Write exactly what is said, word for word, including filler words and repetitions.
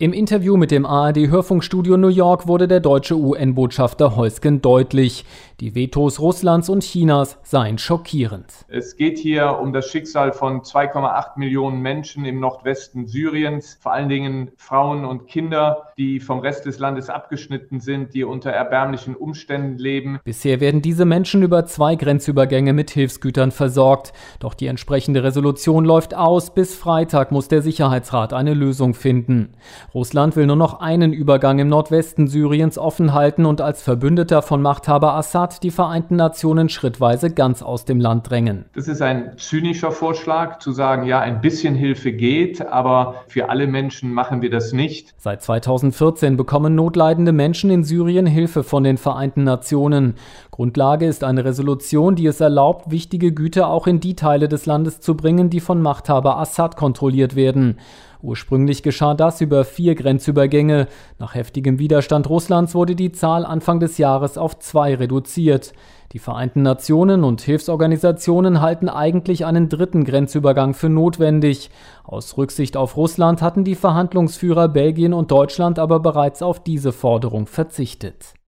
Im Interview mit dem A R D-Hörfunkstudio New York wurde der deutsche U N-Botschafter Heusgen deutlich. Die Vetos Russlands und Chinas seien schockierend. Es geht hier um das Schicksal von zwei Komma acht Millionen Menschen im Nordwesten Syriens, vor allen Dingen Frauen und Kinder, die vom Rest des Landes abgeschnitten sind, die unter erbärmlichen Umständen leben. Bisher werden diese Menschen über zwei Grenzübergänge mit Hilfsgütern versorgt. Doch die entsprechende Resolution läuft aus. Bis Freitag muss der Sicherheitsrat eine Lösung finden. Russland will nur noch einen Übergang im Nordwesten Syriens offen halten und als Verbündeter von Machthaber Assad die Vereinten Nationen schrittweise ganz aus dem Land drängen. Das ist ein zynischer Vorschlag, zu sagen, ja, ein bisschen Hilfe geht, aber für alle Menschen machen wir das nicht. Seit zweitausendvierzehn bekommen notleidende Menschen in Syrien Hilfe von den Vereinten Nationen. Grundlage ist eine Resolution, die es erlaubt, wichtige Güter auch in die Teile des Landes zu bringen, die von Machthaber Assad kontrolliert werden. Ursprünglich geschah das über vier Grenzübergänge. Nach heftigem Widerstand Russlands wurde die Zahl Anfang des Jahres auf zwei reduziert. Die Vereinten Nationen und Hilfsorganisationen halten eigentlich einen dritten Grenzübergang für notwendig. Aus Rücksicht auf Russland hatten die Verhandlungsführer Belgien und Deutschland aber bereits auf diese Forderung verzichtet.